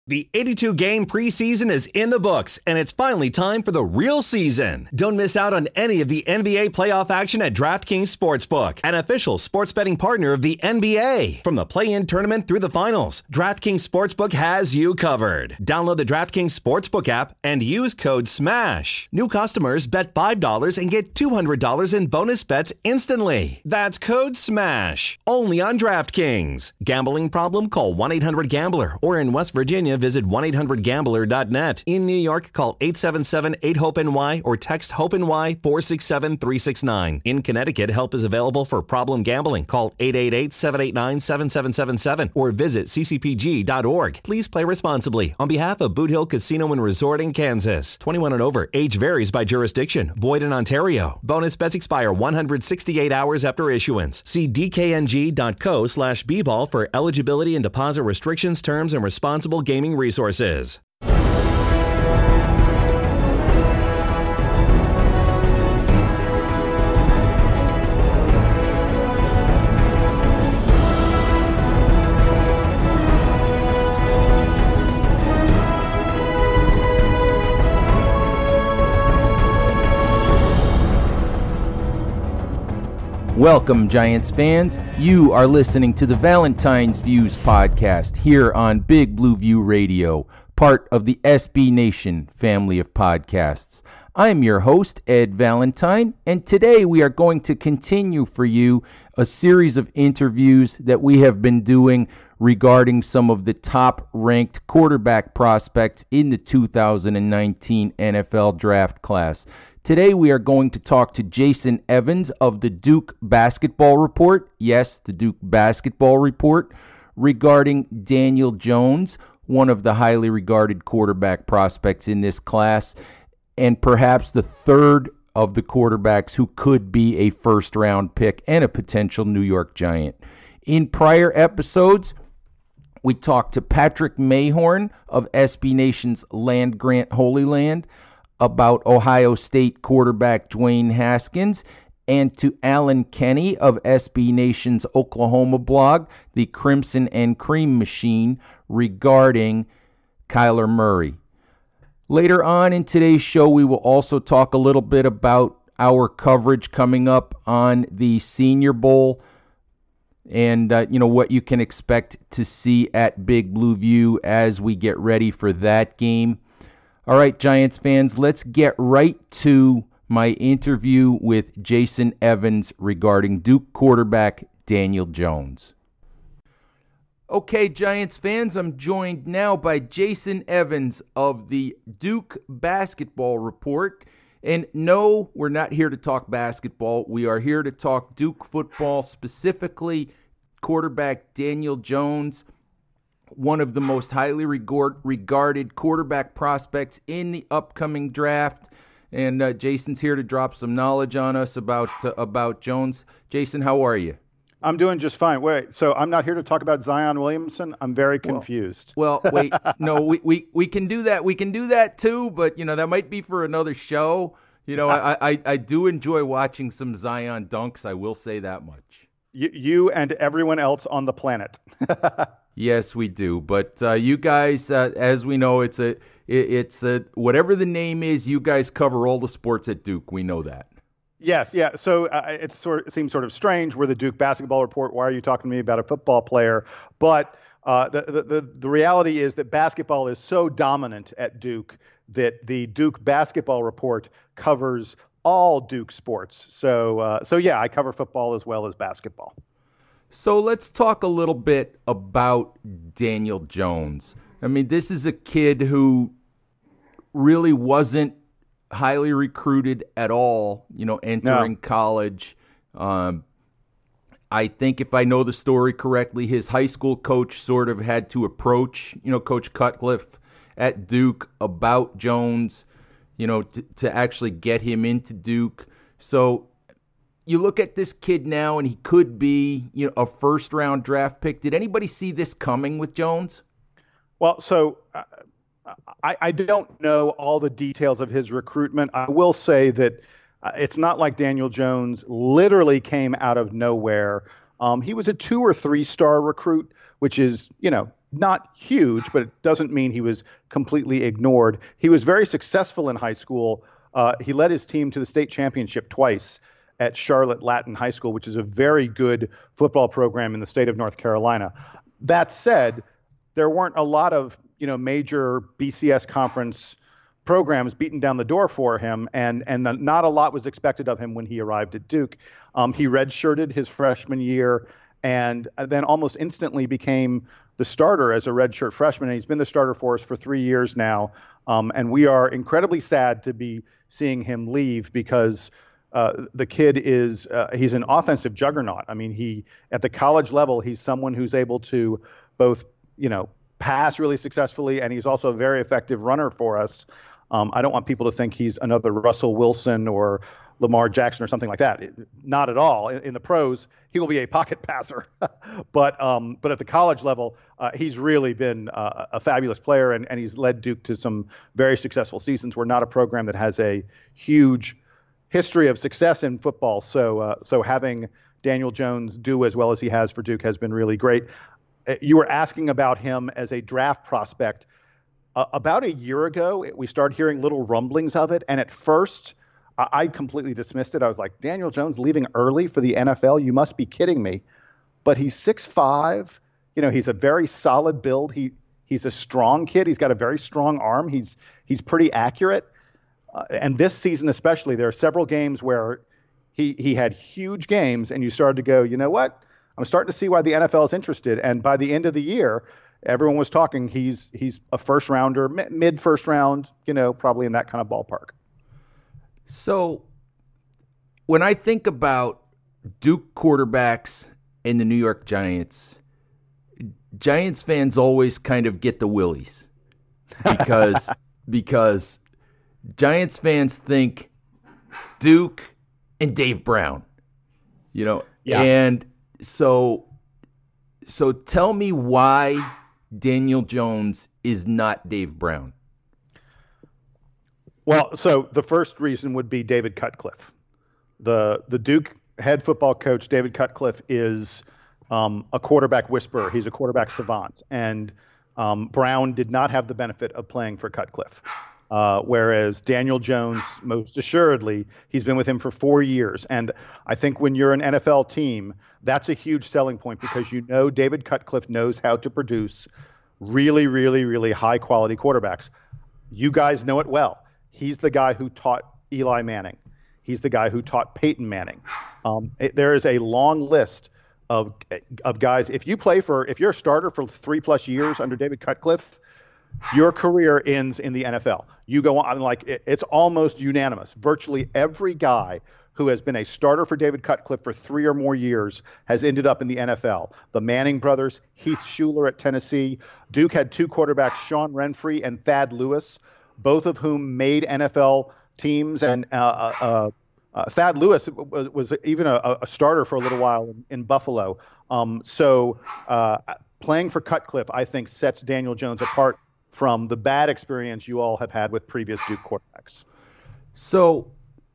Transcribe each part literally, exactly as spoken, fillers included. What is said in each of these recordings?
The eighty-two game preseason is in the books, and it's finally time for the real season. Don't miss out on any of the N B A playoff action at DraftKings Sportsbook, an official sports betting partner of the N B A. From the play-in tournament through the finals, DraftKings Sportsbook has you covered. Download the DraftKings Sportsbook app and use code SMASH. New customers bet five dollars and get two hundred dollars in bonus bets instantly. That's code SMASH. Only on DraftKings. Gambling problem? Call one eight hundred gambler, or in West Virginia, visit one eight hundred gambler dot net. In New York, call eight seven seven eight hope N Y or text HOPE-NY four six seven three six nine. In Connecticut, help is available for problem gambling. Call eight eight eight seven eight nine seven seven seven seven or visit c c p g dot org. Please play responsibly. On behalf of Boot Hill Casino and Resort in Kansas. twenty-one and over. Age varies by jurisdiction. Void in Ontario. Bonus bets expire one hundred sixty-eight hours after issuance. See d k n g dot co slash b ball for eligibility and deposit restrictions, terms, and responsible gaming resources. Welcome, Giants fans. You are listening to the Valentine's Views podcast here on Big Blue View Radio, part of the S B Nation family of podcasts. I'm your host, Ed Valentine, and today we are going to continue for you a series of interviews that we have been doing regarding some of the top-ranked quarterback prospects in the two thousand nineteen N F L draft class. Today we are going to talk to Jason Evans of the Duke Basketball Report, yes, the Duke Basketball Report, regarding Daniel Jones, one of the highly regarded quarterback prospects in this class, and perhaps the third of the quarterbacks who could be a first-round pick and a potential New York Giant. In prior episodes, we talked to Patrick Mayhorn of S B Nation's Land Grant Holy Land about Ohio State quarterback Dwayne Haskins, and to Alan Kenny of S B Nation's Oklahoma blog, the Crimson and Cream Machine, regarding Kyler Murray. Later on in today's show, we will also talk a little bit about our coverage coming up on the Senior Bowl and uh, you know what you can expect to see at Big Blue View as we get ready for that game. All right, Giants fans, let's get right to my interview with Jason Evans regarding Duke quarterback Daniel Jones. Okay, Giants fans, I'm joined now by Jason Evans of the Duke Basketball Report. And no, we're not here to talk basketball. We are here to talk Duke football, specifically quarterback Daniel Jones, one of the most highly regard, regarded quarterback prospects in the upcoming draft. And uh, Jason's here to drop some knowledge on us about uh, about Jones. Jason, how are you? I'm doing just fine. Wait, so I'm not here to talk about Zion Williamson? I'm very confused. Well, well wait, no, we, we, we can do that. We can do that too, but, you know, that might be for another show. You know, I, I, I do enjoy watching some Zion dunks. I will say that much. You, you and everyone else on the planet. Yes, we do. But uh, you guys, uh, as we know, it's a, it, it's a, whatever the name is, you guys cover all the sports at Duke. We know that. Yes, yeah. So uh, it sort it seems sort of strange. We're the Duke Basketball Report. Why are you talking to me about a football player? But uh, the, the the the reality is that basketball is so dominant at Duke that the Duke Basketball Report covers all Duke sports. So uh, so yeah, I cover football as well as basketball. So let's talk a little bit about Daniel Jones. I mean, this is a kid who really wasn't highly recruited at all, you know, entering no. college. Um, I think if I know the story correctly, his high school coach sort of had to approach, you know, Coach Cutcliffe at Duke about Jones, you know, to, to actually get him into Duke. So you look at this kid now, and he could be, you know, a first-round draft pick. Did anybody see this coming with Jones? Well, so uh, I, I don't know all the details of his recruitment. I will say that uh, it's not like Daniel Jones literally came out of nowhere. Um, he was a two or three-star recruit which is, you know, not huge, but it doesn't mean he was completely ignored. He was very successful in high school. Uh, he led his team to the state championship twice at Charlotte Latin High School, which is a very good football program in the state of North Carolina. That said, there weren't a lot of, you know, major B C S conference programs beating down the door for him, and and not a lot was expected of him when he arrived at Duke. Um, he redshirted his freshman year, and then almost instantly became the starter as a redshirt freshman. And he's been the starter for us for three years now, um, and we are incredibly sad to be seeing him leave because uh, the kid is uh, he's an offensive juggernaut. I mean, he at the college level, he's someone who's able to both, you know, pass really successfully, and he's also a very effective runner for us. Um, I don't want people to think he's another Russell Wilson or Lamar Jackson or something like that. It, not at all. In, in the pros, he will be a pocket passer. but um, but at the college level, uh, he's really been uh, a fabulous player, and, and he's led Duke to some very successful seasons. We're not a program that has a huge history of success in football, so uh, so having Daniel Jones do as well as he has for Duke has been really great. You were asking about him as a draft prospect. Uh, about a year ago, we started hearing little rumblings of it, and at first, I, I completely dismissed it. I was like, Daniel Jones leaving early for the N F L? You must be kidding me. But he's six five. You know, he's a very solid build. He he's a strong kid. He's got a very strong arm. He's he's pretty accurate. Uh, and this season especially, there are several games where he he had huge games, and you started to go, you know what? I'm starting to see why the N F L is interested. And by the end of the year, everyone was talking he's he's a first rounder, mid first round, you know, probably in that kind of ballpark. So when I think about Duke quarterbacks and the New York Giants, Giants fans always kind of get the willies because because Giants fans think Duke and Dave Brown, you know, yeah. and so so tell me why Daniel Jones is not Dave Brown. Well, so the first reason would be David Cutcliffe. The the Duke head football coach, David Cutcliffe, is um, a quarterback whisperer. He's a quarterback savant. And um, Brown did not have the benefit of playing for Cutcliffe. Uh, whereas Daniel Jones, most assuredly, he's been with him for four years. And I think when you're an N F L team, that's a huge selling point because you know David Cutcliffe knows how to produce really, really, really high-quality quarterbacks. You guys know it well. He's the guy who taught Eli Manning. He's the guy who taught Peyton Manning. Um, it, there is a long list of of guys. If you play for, if you're a starter for three-plus years under David Cutcliffe, your career ends in the N F L. You go on, like, it, it's almost unanimous. Virtually every guy who has been a starter for David Cutcliffe for three or more years has ended up in the N F L. The Manning brothers, Heath Shuler at Tennessee. Duke had two quarterbacks, Sean Renfree and Thad Lewis, both of whom made N F L teams. And uh, uh, uh, Thad Lewis was, was even a, a starter for a little while in, in Buffalo. Um, so uh, playing for Cutcliffe, I think, sets Daniel Jones apart from the bad experience you all have had with previous Duke quarterbacks. So,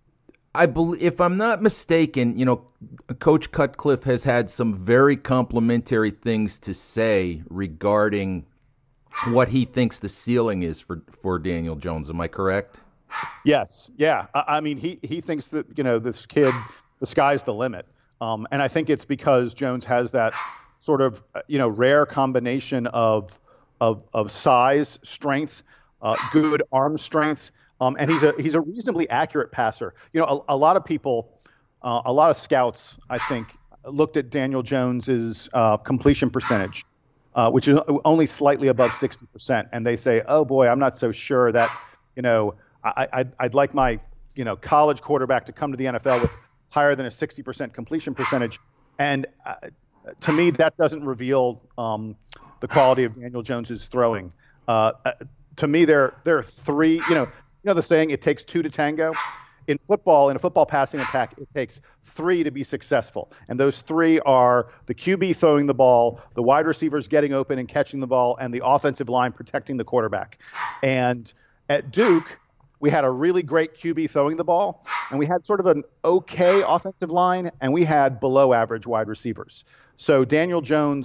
I believe, if I'm not mistaken, you know, Coach Cutcliffe has had some very complimentary things to say regarding what he thinks the ceiling is for, for Daniel Jones. Am I correct? Yes. Yeah. I, I mean, he, he thinks that, you know, this kid, the sky's the limit. Um, and I think it's because Jones has that sort of, you know, rare combination of of of size, strength, uh, good arm strength, um, and he's a he's a reasonably accurate passer. You know, a, a lot of people, uh, a lot of scouts, I think, looked at Daniel Jones's uh, completion percentage, uh, which is only slightly above sixty percent, and they say, "Oh boy, I'm not so sure that, you know, I, I'd, I'd like my, you know, college quarterback to come to the N F L with higher than a sixty percent completion percentage," and uh, to me, that doesn't reveal Um, the quality of Daniel Jones's throwing. Uh, to me, there there are three. You know, you know the saying, "It takes two to tango." In football, in a football passing attack, it takes three to be successful, and those three are the Q B throwing the ball, the wide receivers getting open and catching the ball, and the offensive line protecting the quarterback. And at Duke, we had a really great Q B throwing the ball, and we had sort of an okay offensive line, and we had below average wide receivers. So Daniel Jones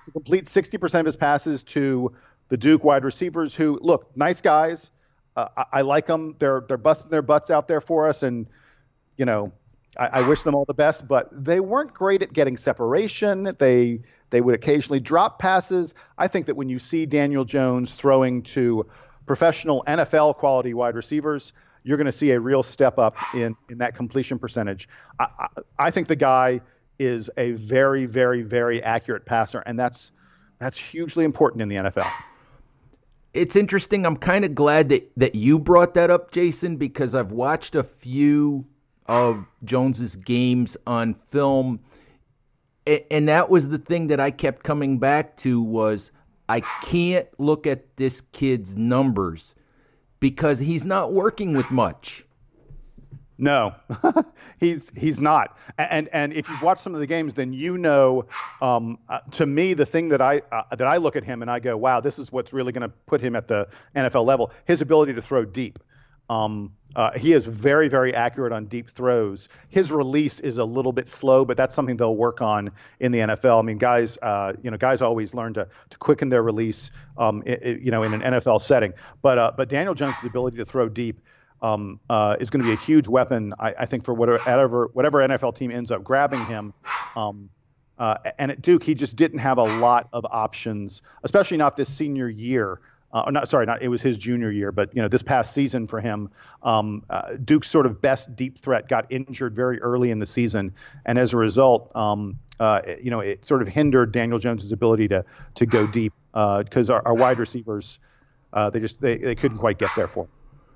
to complete sixty percent of his passes to the Duke wide receivers who, look, nice guys. Uh, I, I like them. They're they're busting their butts out there for us, and you know, I, I wish them all the best. But they weren't great at getting separation. They they would occasionally drop passes. I think that when you see Daniel Jones throwing to professional N F L quality wide receivers, you're going to see a real step up in in that completion percentage. I, I, I think the guy is a very, very, very accurate passer, and that's that's hugely important in the N F L. It's interesting. I'm kind of glad that, that you brought that up, Jason, because I've watched a few of Jones's games on film, and that was the thing that I kept coming back to was I can't look at this kid's numbers because he's not working with much. No, he's he's not. And and if you've watched some of the games, then you know. Um, uh, to me, the thing that I uh, that I look at him and I go, wow, this is what's really going to put him at the N F L level. His ability to throw deep. Um, uh, he is very very accurate on deep throws. His release is a little bit slow, but that's something they'll work on in the N F L. I mean, guys, uh, you know, guys always learn to to quicken their release, um, it, it, you know, in an N F L setting. But uh, but Daniel Jones' ability to throw deep. Um, uh, is going to be a huge weapon, I, I think, for whatever whatever N F L team ends up grabbing him. Um, uh, and at Duke, he just didn't have a lot of options, especially not this senior year. Uh, or not sorry, not it was his junior year, but you know this past season for him, um, uh, Duke's sort of best deep threat got injured very early in the season, and as a result, um, uh, you know it sort of hindered Daniel Jones's ability to to go deep because uh, our, our wide receivers uh, they just they, they couldn't quite get there for him.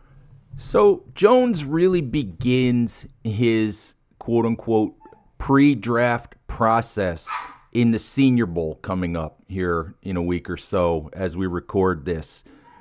So Jones really begins his quote-unquote pre-draft process in the Senior Bowl coming up here in a week or so as we record this.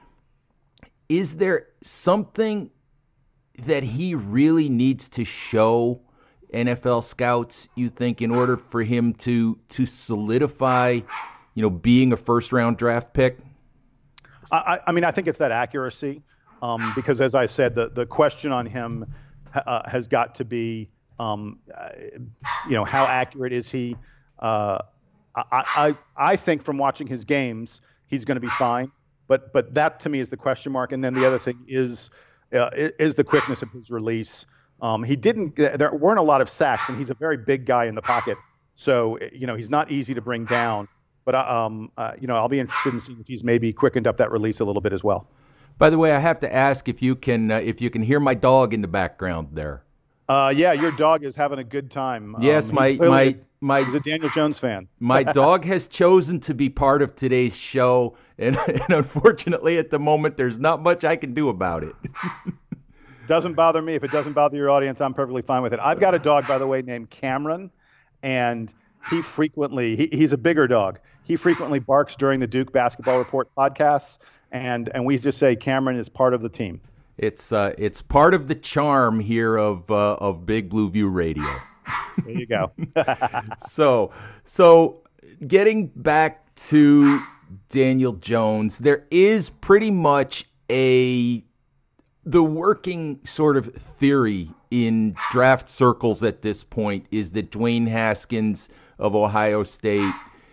Is there something that he really needs to show N F L scouts, you think, in order for him to to solidify, you know, being a first-round draft pick? I, I mean, I think it's that accuracy. Um, because, as I said, the, the question on him uh, has got to be, um, uh, you know, how accurate is he? Uh, I, I I think from watching his games, he's going to be fine. But but that to me is the question mark. And then the other thing is uh, is the quickness of his release. Um, he didn't. There weren't a lot of sacks, and he's a very big guy in the pocket. So you know, he's not easy to bring down. But um, uh, you know, I'll be interested in seeing if he's maybe quickened up that release a little bit as well. By the way, I have to ask if you can uh, if you can hear my dog in the background there. Uh, yeah, your dog is having a good time. Yes, um, my my a, my. He's a Daniel Jones fan. My dog has chosen to be part of today's show, and, and unfortunately, at the moment, there's not much I can do about it. Doesn't bother me. If it doesn't bother your audience, I'm perfectly fine with it. I've got a dog, by the way, named Cameron, and he frequently he, he's a bigger dog. He frequently barks during the Duke Basketball Report podcasts. And and we just say Cameron is part of the team. It's uh it's part of the charm here of uh, of Big Blue View Radio. There you go. so so getting back to Daniel Jones, there is pretty much a the working sort of theory in draft circles at this point is that Dwayne Haskins of Ohio State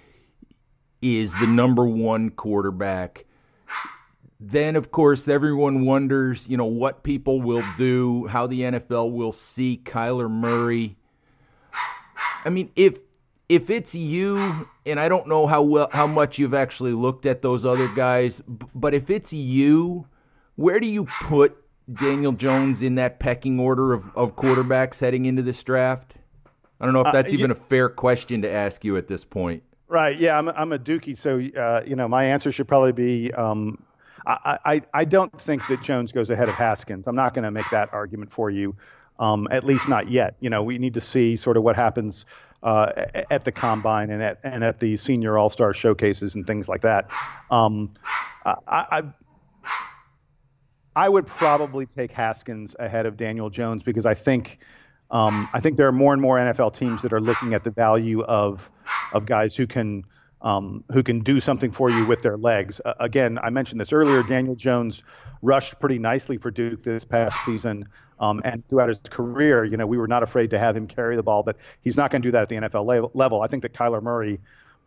is the number one quarterback. Then, of course, everyone wonders, you know, what people will do, how the N F L will see Kyler Murray. I mean, if if it's you, and I don't know how well how much you've actually looked at those other guys, but if it's you, where do you put Daniel Jones in that pecking order of, of quarterbacks heading into this draft? I don't know if that's uh, even yeah. a fair question to ask you at this point. Right. Yeah, I'm I'm a Dookie, so uh, you know my answer should probably be. Um, I, I, I don't think that Jones goes ahead of Haskins. I'm not going to make that argument for you, um, at least not yet. You know, we need to see sort of what happens uh, at the combine and at and at the senior all-star showcases and things like that. Um, I, I I would probably take Haskins ahead of Daniel Jones because I think um, I think there are more and more N F L teams that are looking at the value of of guys who can. Um, who can do something for you with their legs. Uh, again, I mentioned this earlier, Daniel Jones rushed pretty nicely for Duke this past season. Um, and throughout his career, you know, we were not afraid to have him carry the ball, but he's not going to do that at the N F L level. I think that Kyler Murray,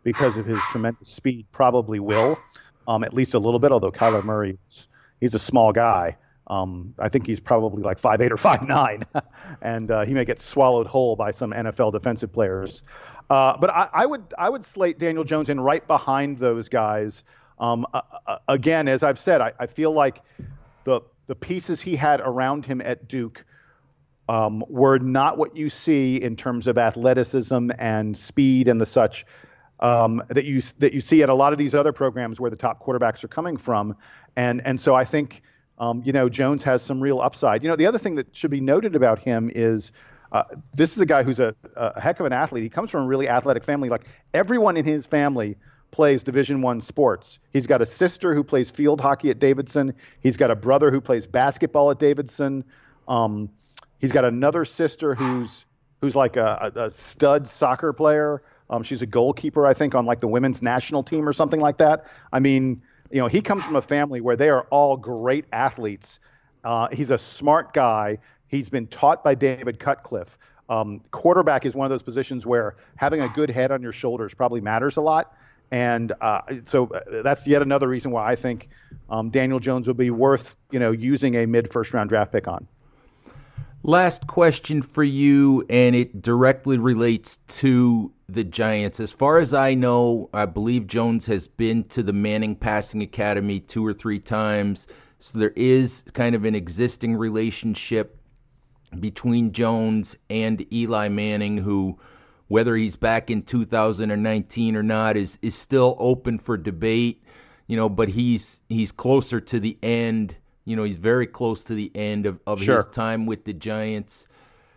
because of his tremendous speed, probably will, um, at least a little bit, although Kyler Murray, he's a small guy. Um, I think he's probably like five eight or five nine, and uh, he may get swallowed whole by some N F L defensive players. Uh, but I, I would I would slate Daniel Jones in right behind those guys. Um, uh, uh, again, as I've said, I, I feel like the the pieces he had around him at Duke um, were not what you see in terms of athleticism and speed and the such um, that you that you see at a lot of these other programs where the top quarterbacks are coming from. And and so I think. Um, you know, Jones has some real upside. You know, the other thing that should be noted about him is uh, this is a guy who's a, a heck of an athlete. He comes from a really athletic family. Like everyone in his family plays Division One sports. He's got a sister who plays field hockey at Davidson. He's got a brother who plays basketball at Davidson. Um, he's got another sister who's who's like a, a stud soccer player. Um, she's a goalkeeper, I think, on like the women's national team or something like that. I mean. You know, he comes from a family where they are all great athletes. Uh, he's a smart guy. He's been taught by David Cutcliffe. Um, quarterback is one of those positions where having a good head on your shoulders probably matters a lot. And uh, so that's yet another reason why I think um, Daniel Jones will be worth, you know, using a mid-first round draft pick on. Last question for you, and it directly relates to the Giants. As far as I know, I believe Jones has been to the Manning Passing Academy two or three times. So there is kind of an existing relationship between Jones and Eli Manning, who, whether he's back in two thousand nineteen or not, is is still open for debate. You know, but he's he's closer to the end. You know, he's very close to the end of, of sure. his time with the Giants.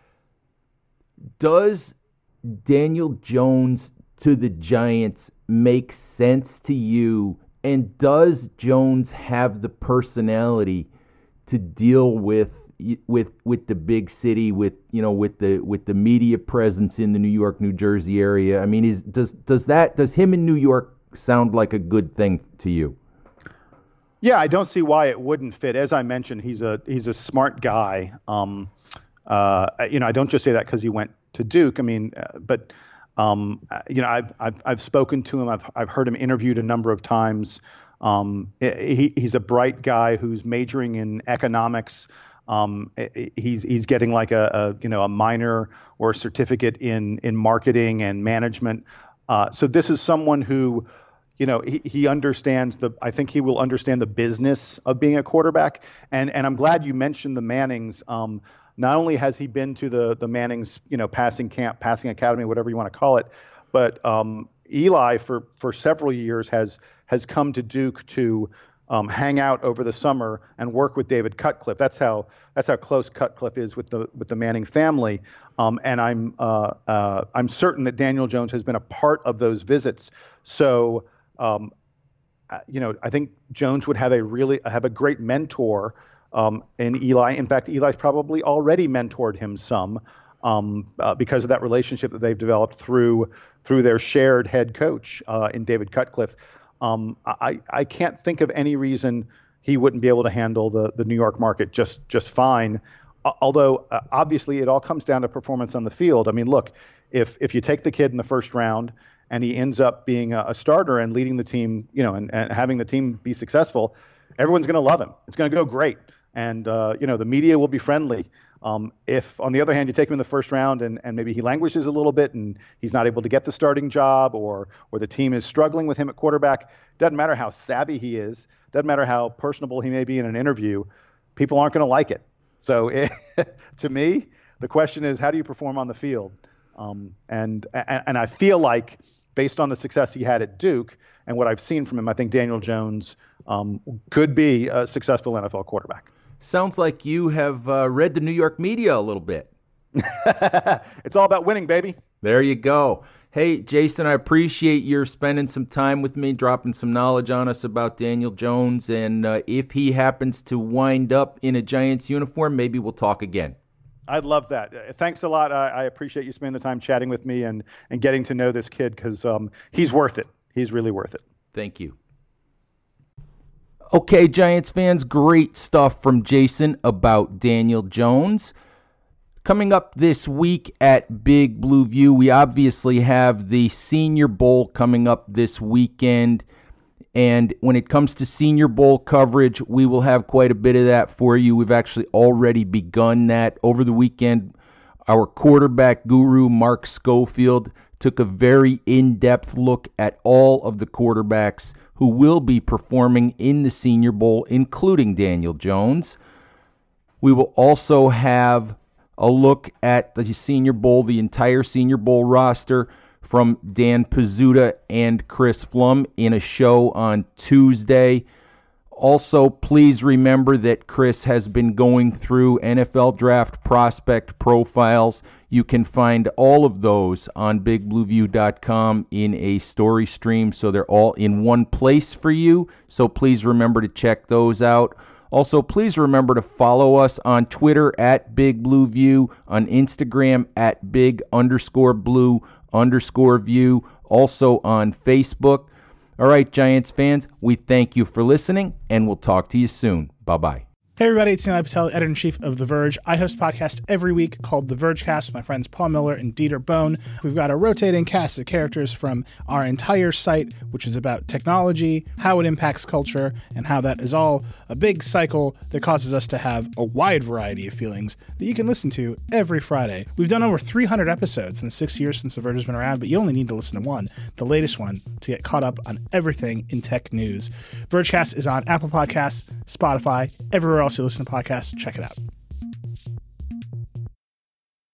Does Daniel Jones to the Giants make sense to you? And does Jones have the personality to deal with with with the big city, with you know, with the with the media presence in the New York, New Jersey area? I mean, is does does that does him in New York sound like a good thing to you? Yeah, I don't see why it wouldn't fit. As I mentioned, he's a he's a smart guy. Um, uh, you know, I don't just say that because he went to Duke. I mean, uh, but um, you know, I've I've I've spoken to him. I've I've heard him interviewed a number of times. Um, he he's a bright guy who's majoring in economics. Um, he's he's getting like a, a you know a minor or a certificate in in marketing and management. Uh, so this is someone who. You know, he, he understands the, I think he will understand the business of being a quarterback. And and I'm glad you mentioned the Mannings. Um, not only has he been to the, the Mannings, you know, passing camp, passing academy, whatever you want to call it, but um, Eli for, for several years has has come to Duke to um, hang out over the summer and work with David Cutcliffe. That's how that's how close Cutcliffe is with the with the Manning family. Um, and I'm uh, uh, I'm certain that Daniel Jones has been a part of those visits. So. Um, you know, I think Jones would have a really have a great mentor um, in Eli. In fact, Eli's probably already mentored him some um, uh, because of that relationship that they've developed through through their shared head coach uh, in David Cutcliffe. Um, I I can't think of any reason he wouldn't be able to handle the the New York market just just fine. Uh, although uh, obviously it all comes down to performance on the field. I mean, look, if if you take the kid in the first round. And he ends up being a, a starter and leading the team, you know, and, and having the team be successful, everyone's going to love him. It's going to go great. And, uh, you know, the media will be friendly. Um, if, on the other hand, you take him in the first round and, and maybe he languishes a little bit and he's not able to get the starting job or or the team is struggling with him at quarterback, doesn't matter how savvy he is, doesn't matter how personable he may be in an interview, people aren't going to like it. So it, to me, the question is, how do you perform on the field? Um, and, and and I feel like, based on the success he had at Duke and what I've seen from him, I think Daniel Jones um, could be a successful N F L quarterback. Sounds like you have uh, read the New York media a little bit. It's all about winning, baby. There you go. Hey, Jason, I appreciate your spending some time with me, dropping some knowledge on us about Daniel Jones. And uh, if he happens to wind up in a Giants uniform, maybe we'll talk again. I'd love that. Uh, thanks a lot. I, I appreciate you spending the time chatting with me and, and getting to know this kid because um, he's worth it. He's really worth it. Thank you. Okay, Giants fans, great stuff from Jason about Daniel Jones. Coming up this week at Big Blue View, we obviously have the Senior Bowl coming up this weekend. And when it comes to Senior Bowl coverage, we will have quite a bit of that for you. We've actually already begun that. Over the weekend, our quarterback guru, Mark Schofield, took a very in-depth look at all of the quarterbacks who will be performing in the Senior Bowl, including Daniel Jones. We will also have a look at the Senior Bowl, the entire Senior Bowl roster, from Dan Pizzuta and Chris Flum in a show on Tuesday. Also, please remember that Chris has been going through N F L draft prospect profiles. You can find all of those on big blue view dot com in a story stream, so they're all in one place for you. So please remember to check those out. Also, please remember to follow us on Twitter at Big Blue View, on Instagram at Big underscore Blue underscore View, also on Facebook. All right, Giants fans, we thank you for listening, and we'll talk to you soon. Bye-bye. Hey everybody, it's Nilay Patel, editor-in-chief of The Verge. I host a podcast every week called The Vergecast with my friends Paul Miller and Dieter Bohn. We've got a rotating cast of characters from our entire site, which is about technology, how it impacts culture, and how that is all a big cycle that causes us to have a wide variety of feelings that you can listen to every Friday. We've done over three hundred episodes in the six years since The Verge has been around, but you only need to listen to one, the latest one, to get caught up on everything in tech news. Vergecast is on Apple Podcasts, Spotify, everywhere else you listen to podcasts. Check it out.